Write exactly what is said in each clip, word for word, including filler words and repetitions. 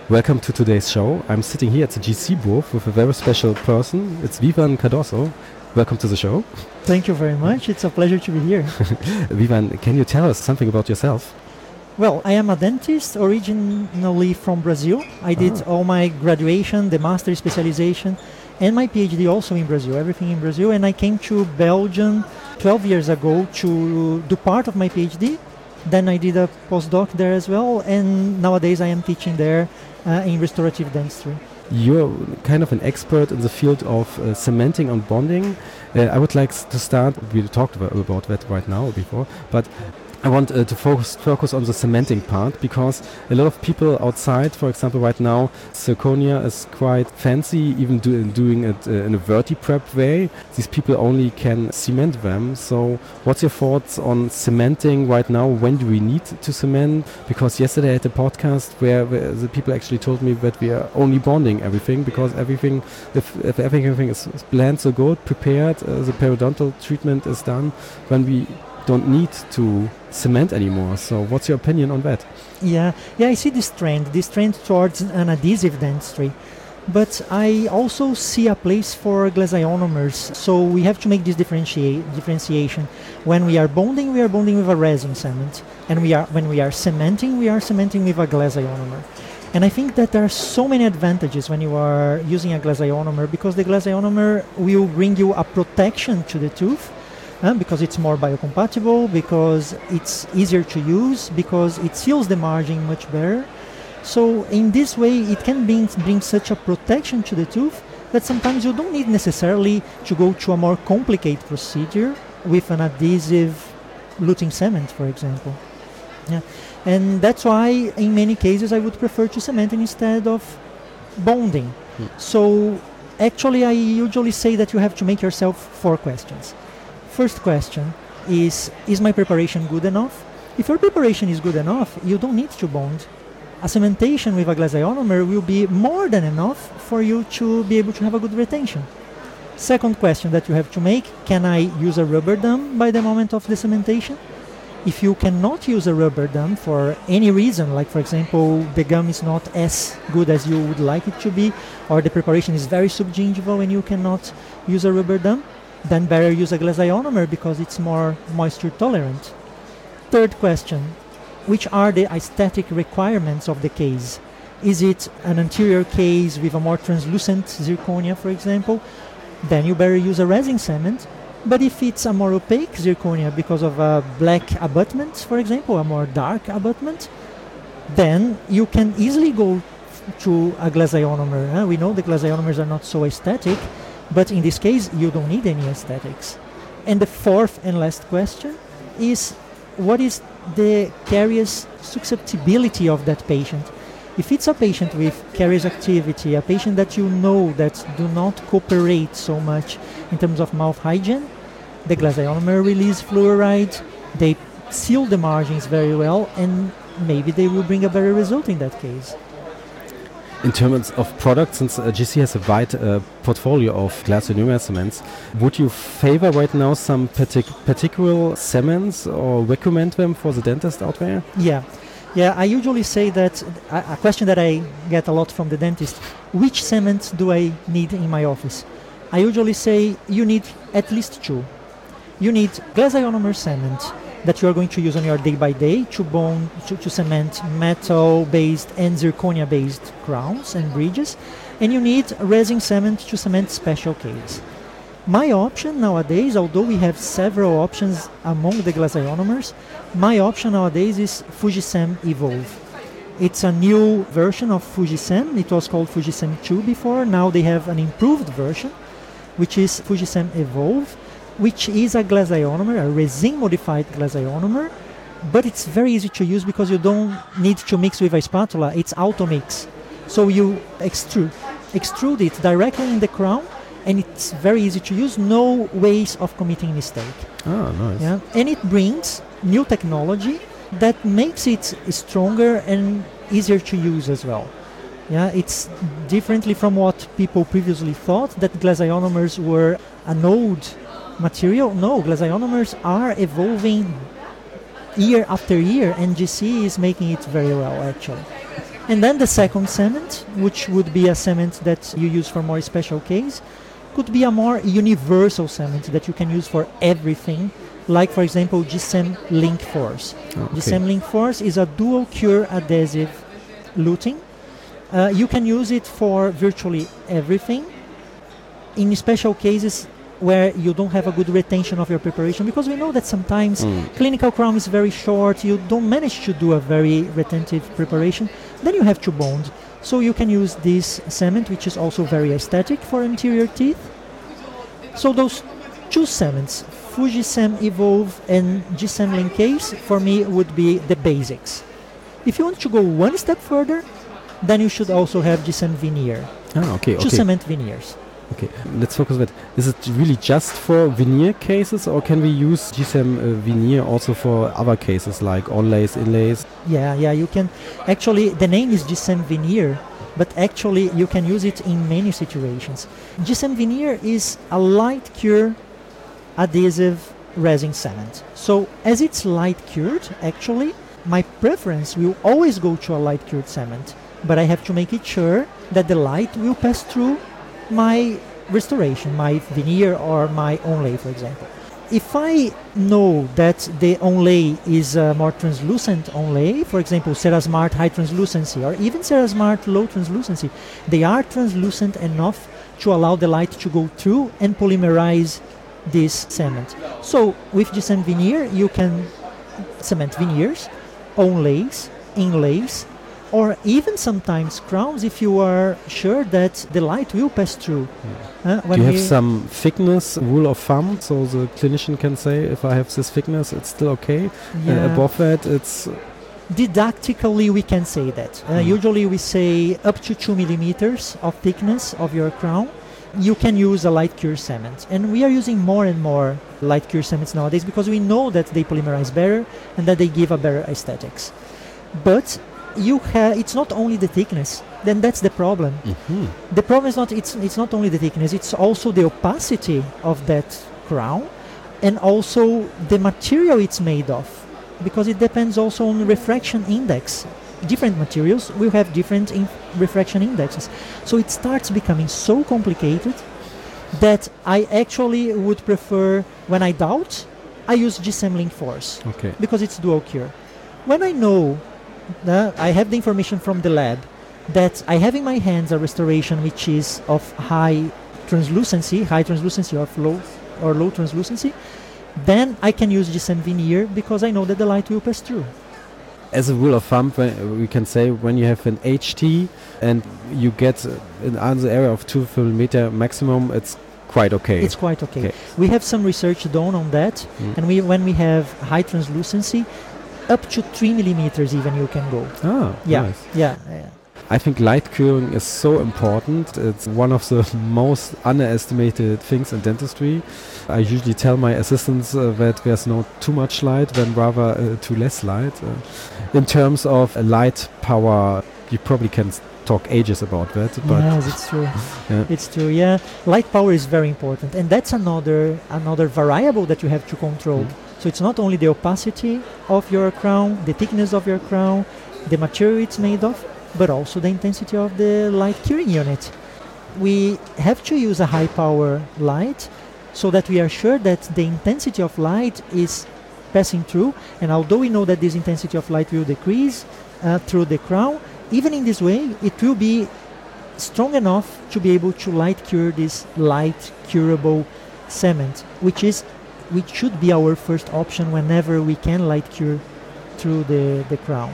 Welcome to today's show. I'm sitting here at the G C booth with a very special person. It's Vivan Cardoso. Welcome to the show. Thank you very much. It's a pleasure to be here. Vivan, can you tell us something about yourself? Well, I am a dentist originally from Brazil. I did Ah. all my graduation, the master specialization, and my PhD also in Brazil, everything in Brazil. And I came to Belgium twelve years ago to do part of my PhD. Then I did a postdoc there as well, and nowadays I am teaching there uh, in restorative dentistry. You're kind of an expert in the field of uh, cementing and bonding. Uh, I would like s- to start, we talked about, about that right now before, but I want uh, to focus focus on the cementing part, because a lot of people outside, for example, right now, zirconia is quite fancy, even do, doing it uh, in a vertiprep way. These people only can cement them. So what's your thoughts on cementing right now? When do we need to cement? Because yesterday I had a podcast where, where the people actually told me that we are only bonding everything, because everything, if, if everything is is planned so good, prepared, uh, the periodontal treatment is done, when we don't need to cement anymore. So what's your opinion on that? Yeah, yeah, I see this trend, this trend towards an adhesive dentistry. But I also see a place for glass ionomers. So we have to make this differentiate, differentiation. When we are bonding, we are bonding with a resin cement. And we are when we are cementing, we are cementing with a glass ionomer. And I think that there are so many advantages when you are using a glass ionomer, because the glass ionomer will bring you a protection to the tooth, Uh, because it's more biocompatible, because it's easier to use, because it seals the margin much better. So in this way, it can bring, bring such a protection to the tooth that sometimes you don't need necessarily to go to a more complicated procedure with an adhesive luting cement, for example. Yeah. And that's why in many cases I would prefer to cement instead of bonding. Hmm. So actually I usually say that you have to make yourself four questions. First question is, is my preparation good enough? If your preparation is good enough, you don't need to bond. A cementation with a glass ionomer will be more than enough for you to be able to have a good retention. Second question that you have to make, can I use a rubber dam by the moment of the cementation? If you cannot use a rubber dam for any reason, like for example, the gum is not as good as you would like it to be, or the preparation is very subgingival and you cannot use a rubber dam, then better use a glass ionomer because it's more moisture tolerant. Third question, which are the aesthetic requirements of the case? Is it an anterior case with a more translucent zirconia, for example? Then you better use a resin cement. But if it's a more opaque zirconia because of a black abutment, for example, a more dark abutment, then you can easily go to a glass ionomer. Uh, we know the glass ionomers are not so aesthetic, but in this case, you don't need any aesthetics. And the fourth and last question is, what is the caries susceptibility of that patient? If it's a patient with caries activity, a patient that you know that do not cooperate so much in terms of mouth hygiene, the glass ionomer release fluoride, they seal the margins very well, and maybe they will bring a better result in that case. In terms of products, since uh, G C has a wide uh, portfolio of glass ionomer cements, would you favor right now some partic- particular cements or recommend them for the dentist out there? Yeah, yeah. I usually say that a, a question that I get a lot from the dentist: which cement do I need in my office? I usually say you need at least two. You need glass ionomer cement that you are going to use on your day by day to bond to, to cement metal-based and zirconia-based crowns and bridges, and you need resin cement to cement special cases. My option nowadays, although we have several options among the glass ionomers, my option nowadays is Fujicem Evolve. It's a new version of Fujicem. It was called Fujicem two before. Now they have an improved version, which is Fujicem Evolve, which is a glass ionomer, a resin-modified glass ionomer, but it's very easy to use because you don't need to mix with a spatula. It's auto-mix. So you extrude, extrude it directly in the crown, and it's very easy to use, no ways of committing mistake. Ah, nice. Yeah? And it brings new technology that makes it stronger and easier to use as well. Yeah, it's differently from what people previously thought, that glass ionomers were an old material. No, glass ionomers are evolving year after year, and G C is making it very well, actually. And then the second cement, which would be a cement that you use for more special case, could be a more universal cement that you can use for everything, like for example G S E M Link Force. Okay. G S E M Link Force is a dual cure adhesive luting. Uh, you can use it for virtually everything. In special cases where you don't have a good retention of your preparation, because we know that sometimes Mm. clinical crown is very short, you don't manage to do a very retentive preparation, then you have to bond. So you can use this cement, which is also very aesthetic for anterior teeth. So those two cements, Fuji-Sem Evolve and G S E M Link Case, for me would be the basics. If you want to go one step further, then you should also have G S E M Veneer. Ah, okay, Two okay. cement veneers. Okay, let's focus on that. Is it really just for veneer cases, or can we use G S E M uh, veneer also for other cases like onlays, inlays? Yeah, yeah, you can. Actually, the name is G S E M Veneer, but actually you can use it in many situations. G S E M Veneer is a light cure adhesive resin cement. So as it's light cured, actually, my preference will always go to a light cured cement, but I have to make it sure that the light will pass through my restoration, my veneer or my onlay, for example. If I know that the onlay is a more translucent onlay, for example, Cerasmart high translucency or even Cerasmart low translucency, they are translucent enough to allow the light to go through and polymerize this cement. So with G S E M Veneer, you can cement veneers, onlays, inlays, or even sometimes crowns if you are sure that the light will pass through. Yeah. Uh, Do when you have we some thickness, rule of thumb, so the clinician can say if I have this thickness, it's still okay? yeah, Uh, above that, it's... didactically we can say that. Uh, Mm. Usually we say up to two millimeters of thickness of your crown. You can use a light cure cement, and we are using more and more light cure cements nowadays because we know that they polymerize better and that they give a better aesthetics. But you have it's not only the thickness, then that's the problem. Mhm. The problem is not it's it's not only the thickness, it's also the opacity of that crown and also the material it's made of, because it depends also on refraction index. Different materials will have different in refraction indexes, so it starts becoming so complicated that I actually would prefer, when I doubt, I use G S E M Link Force Okay. because it's dual cure. When I know that I have the information from the lab that I have in my hands a restoration which is of high translucency, high translucency or low or low translucency, then I can use G S E M Veneer because I know that the light will pass through. As a rule of thumb, when- we can say when you have an H T and you get uh, in the area of two millimeter maximum, it's quite okay. It's quite okay. Okay. We have some research done on that, Mm. and we when we have high translucency, up to three millimeters even you can go. Ah, Yeah, nice. yeah, yeah. I think light curing is so important. It's one of the most underestimated things in dentistry. I usually tell my assistants uh, that there's not too much light, than rather uh, too less light. Uh, in terms of uh, light power, you probably can s- talk ages about that. But Yes, it's true. Yeah. It's true. Yeah, light power is very important, and that's another another variable that you have to control. Mm. So it's not only the opacity of your crown, the thickness of your crown, the material it's made of, but also the intensity of the light curing unit. We have to use a high power light so that we are sure that the intensity of light is passing through, and although we know that this intensity of light will decrease uh, through the crown, even in this way it will be strong enough to be able to light cure this light curable cement, which is which should be our first option whenever we can light cure through the, the crown.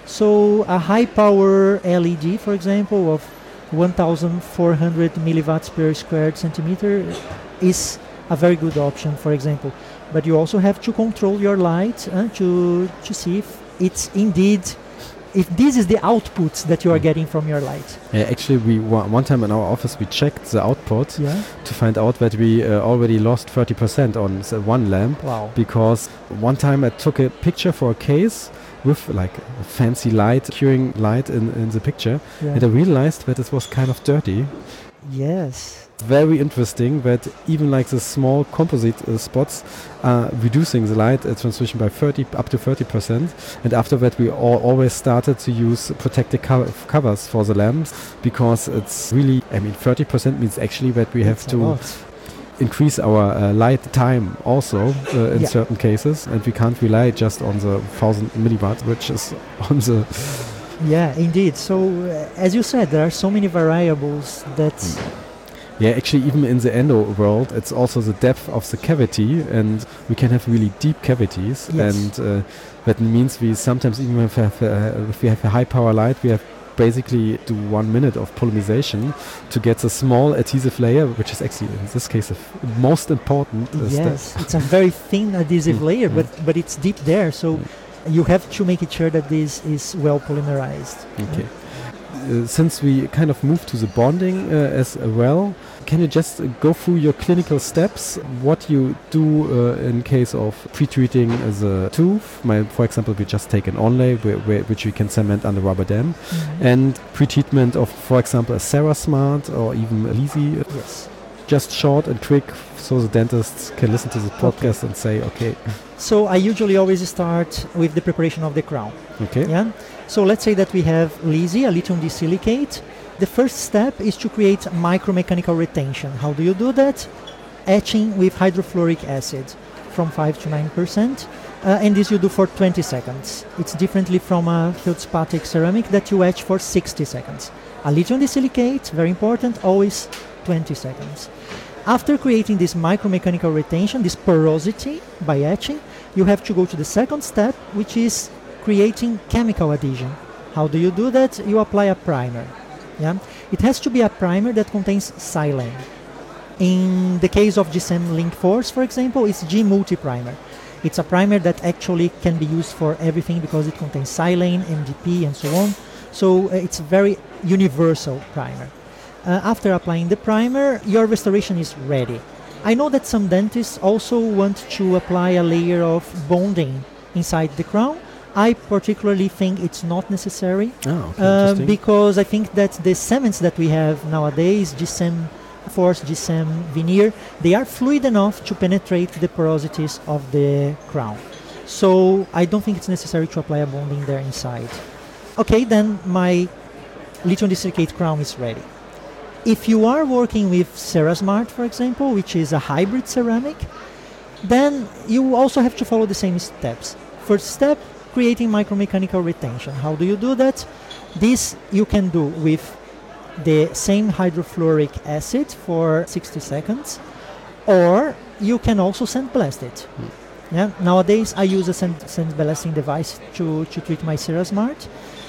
So a high power L E D, for example, of one thousand four hundred milliwatts per square centimeter is a very good option, for example. But you also have to control your light uh, to to see if it's indeed, if this is the output that you are getting from your light. yeah, actually, we wa- one time in our office we checked the output Yeah. to find out that we uh, already lost thirty percent on s- one lamp. Wow. Because one time I took a picture for a case with like a fancy light, curing light in, in the picture, Yeah. and I realized that it was kind of dirty. Yes. Very interesting that even like the small composite uh, spots are reducing the light uh, transmission by thirty up to thirty percent. And after that, we all always started to use protective co- covers for the lamps, because it's really, I mean, thirty percent means actually that we have That's a to lot. increase our uh, light time also uh, in Yeah. certain cases, and we can't rely just on the one thousand milliwatt, which is on the Yeah, indeed. So, uh, as you said, there are so many variables that. yeah, actually even in the endo world, it's also the depth of the cavity, and we can have really deep cavities. Yes. And uh, that means we sometimes, even if we, have, uh, if we have a high power light, we have basically do one minute of polymerization to get the small adhesive layer, which is actually in this case the f- most important uh, Yes, step. it's a very thin adhesive Mm, layer, mm. but but it's deep there, so Mm. you have to make it sure that this is well polymerized. Okay. Uh, since we kind of moved to the bonding uh, as well, can you just uh, go through your clinical steps, what you do uh, in case of pre-treating uh, the tooth? My, for example, we just take an onlay wh- wh- which we can cement under rubber dam, Mhm. and pre-treatment of, for example, a Serasmart or even a Lisi. Yes. Just short and quick, so the dentists can listen to the podcast and say, okay, So I usually always start with the preparation of the crown. okay, Yeah. So let's say that we have Lisi, a lithium disilicate. The first step is to create micromechanical retention. How do you do that? Etching with hydrofluoric acid from five to nine percent. Uh, and this you do for twenty seconds. It's differently from a feldspathic ceramic that you etch for sixty seconds. A lithium disilicate, very important, always twenty seconds. After creating this micromechanical retention, this porosity by etching, you have to go to the second step, which is creating chemical adhesion. How do you do that? You apply a primer. Yeah, it has to be a primer that contains silane. In the case of G S E M Link Force, for example, it's G Multi Primer. It's a primer that actually can be used for everything because it contains silane, M D P, and so on. So uh, it's a very universal primer. Uh, after applying the primer, your restoration is ready. I know that some dentists also want to apply a layer of bonding inside the crown. I particularly think it's not necessary oh, okay, uh, interesting. because I think that the cements that we have nowadays, G S E M Force, G S E M Veneer, they are fluid enough to penetrate the porosities of the crown. So I don't think it's necessary to apply a bonding there inside. Okay, then my lithium disilicate crown is ready. If you are working with Serasmart, for example, which is a hybrid ceramic, then you also have to follow the same steps. First step, creating micromechanical retention. How do you do that? This you can do with the same hydrofluoric acid for sixty seconds, or you can also sandblast it. Mm. Yeah? Nowadays I use a sand, sandblasting device to, to treat my Serasmart.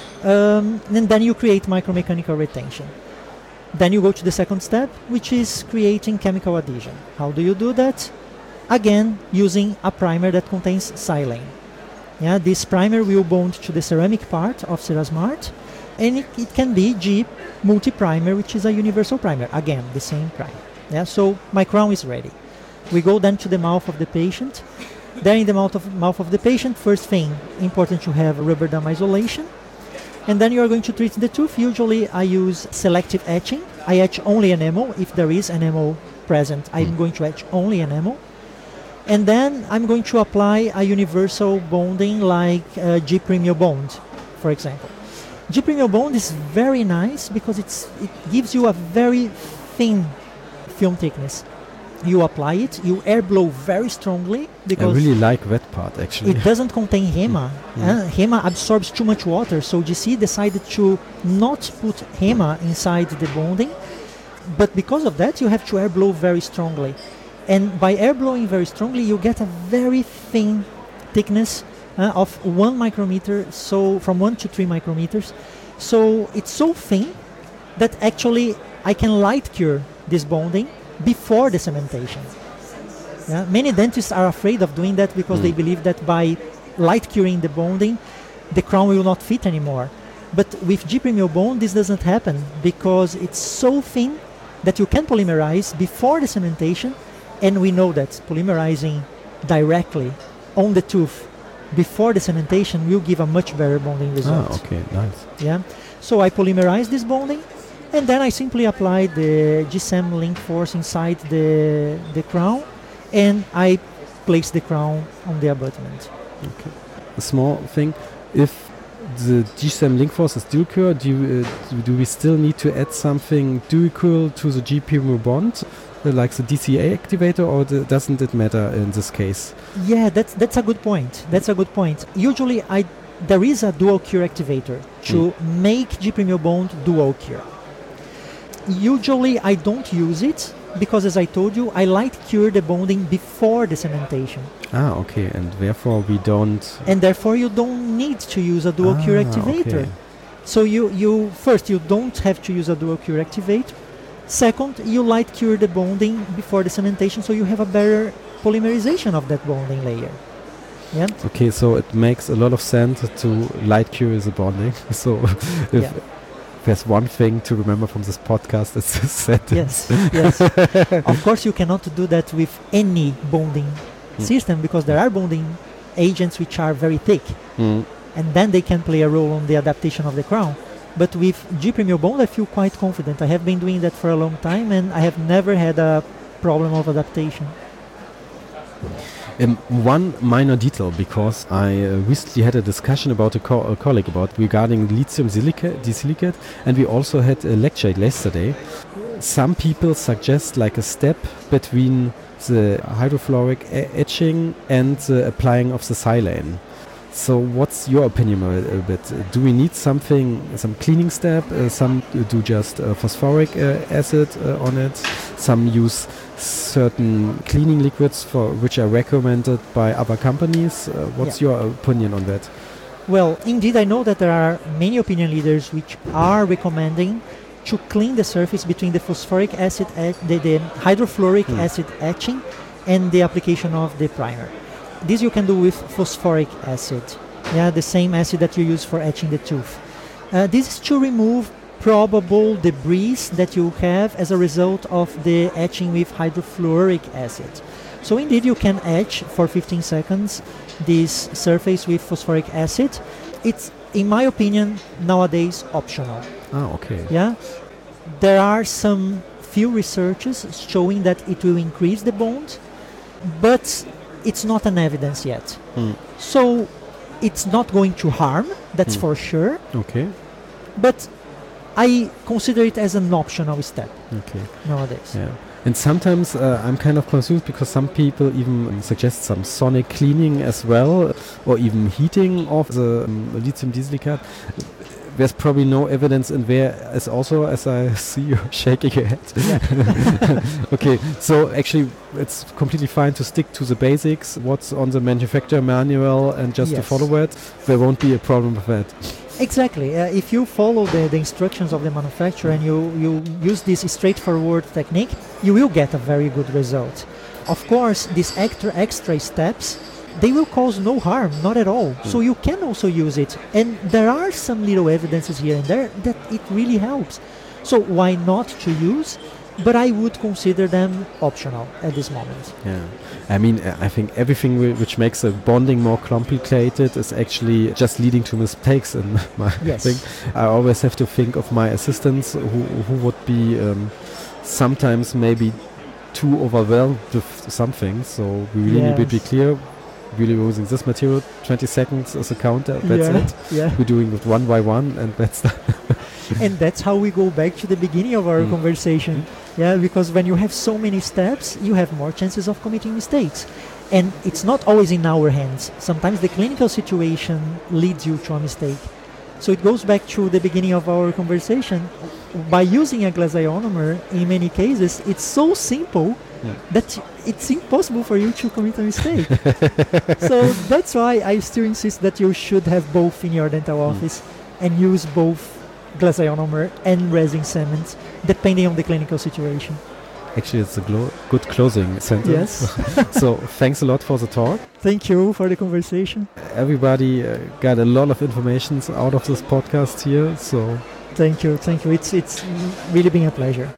Um, and then you create micromechanical retention. Then you go to the second step, which is creating chemical adhesion. How do you do that? Again, using a primer that contains silane. Yeah, this primer will bond to the ceramic part of Serasmart, and it, it can be G multi-primer, which is a universal primer. Again, the same primer. Yeah, so my crown is ready. We go then to the mouth of the patient. There in the mouth of, mouth of the patient, first thing, important to have rubber dam isolation. And then you are going to treat the tooth. Usually I use selective etching. I etch only enamel. If there is enamel present, I'm going to etch only enamel. And then I'm going to apply a universal bonding like uh, G Premio Bond, for example. G Premio Bond is very nice because it's, it gives you a very thin film thickness. You apply it, you air blow very strongly I because really like that part, actually. it doesn't contain HEMA. Mm. Uh, HEMA absorbs too much water, so G C decided to not put HEMA inside the bonding. But because of that, you have to air blow very strongly. And by air blowing very strongly, you get a very thin thickness uh, of one micrometer, so from one to three micrometers. So it's so thin that actually I can light cure this bonding before the cementation. Yeah? Many dentists are afraid of doing that because Mm. they believe that by light curing the bonding, the crown will not fit anymore. But with G Premio Bond, this doesn't happen because it's so thin that you can polymerize before the cementation, and we know that polymerizing directly on the tooth before the cementation will give a much better bonding result. Ah, okay, nice. Yeah. So I polymerize this bonding, And then I simply apply the G SAM link force inside the the crown, and I place the crown on the abutment. Okay. A small thing, if the G SAM link force is dual core, do, you, uh, do we still need to add something dual core to the G P M U bond, uh, like the D C A activator, or the, doesn't it matter in this case? Yeah, that's that's a good point. That's a good point. Usually, I there is a dual cure activator to mm. make G P M U bond dual cure. Usually, I don't use it because, as I told you, I light cure the bonding before the cementation. Ah, okay, and therefore we don't... And therefore you don't need to use a dual ah, cure activator. Okay. So you, you first, you don't have to use a dual cure activator. Second, you light cure the bonding before the cementation, so you have a better polymerization of that bonding layer. Yeah. Okay, so it makes a lot of sense to light cure the bonding. So if yeah. there's one thing to remember from this podcast, it's this sentence. Yes, yes. Of course, you cannot do that with any bonding mm. system, because there are bonding agents which are very thick, mm. and then they can play a role on the adaptation of the crown. But with G P M U bond, I feel quite confident. I have been doing that for a long time, and I have never had a problem of adaptation. Um, one minor detail, because I uh, recently had a discussion about a, co- a colleague about regarding lithium silicate, disilicate, and we also had a lecture yesterday. Some people suggest like a step between the hydrofluoric e- etching and the applying of the silane. So what's your opinion a, a bit? Do we need something, some cleaning step? Uh, some do just uh, phosphoric uh, acid uh, on it. Some use certain cleaning liquids for which are recommended by other companies. Uh, what's yeah. your opinion on that? Well, indeed, I know that there are many opinion leaders which are recommending to clean the surface between the phosphoric acid, et- the, the hydrofluoric hmm. acid etching, and the application of the primer. This you can do with phosphoric acid, yeah, the same acid that you use for etching the tooth. Uh, this is to remove probable debris that you have as a result of the etching with hydrofluoric acid. So indeed you can etch for fifteen seconds this surface with phosphoric acid. It's, in my opinion, nowadays optional. Ah, okay. Yeah, there are some few researches showing that it will increase the bond, but it's not an evidence yet. Mm. So it's not going to harm, that's mm. for sure. Okay. But I consider it as an optional step okay. nowadays. Yeah. And sometimes uh, I'm kind of confused because some people even suggest some sonic cleaning as well, or even heating of the um, lithium disilicate. There's probably no evidence in there as also, as I see you shaking your head. Yeah. Okay, so actually it's completely fine to stick to the basics, what's on the manufacturer manual, and just yes. to follow it. There won't be a problem with that. Exactly. Uh, if you follow the, the instructions of the manufacturer and you, you use this straightforward technique, you will get a very good result. Of course, these extra extra steps, they will cause no harm, not at all. Mm. So you can also use it. And there are some little evidences here and there that it really helps. So why not to use? But I would consider them optional at this moment. Yeah, I mean, uh, I think everything w- which makes the bonding more complicated is actually just leading to mistakes in my yes. thing. I always have to think of my assistants who, who would be um, sometimes maybe too overwhelmed with something. So we really yes. need to be clear. Really using this material, twenty seconds as a counter, that's yeah. it. Yeah. We're doing it one by one, and that's the and that's how we go back to the beginning of our mm. conversation. Yeah, because when you have so many steps, you have more chances of committing mistakes. And it's not always in our hands. Sometimes the clinical situation leads you to a mistake. So it goes back to the beginning of our conversation. By using a glass ionomer, in many cases, it's so simple yeah. that it's impossible for you to commit a mistake. So that's why I still insist that you should have both in your dental mm. office and use both glass ionomer and resin cement, depending on the clinical situation. Actually, it's a glo- good closing sentence. Yes. So thanks a lot for the talk. Thank you for the conversation. Everybody uh, got a lot of information out of this podcast here. So thank you, thank you. It's it's really been a pleasure.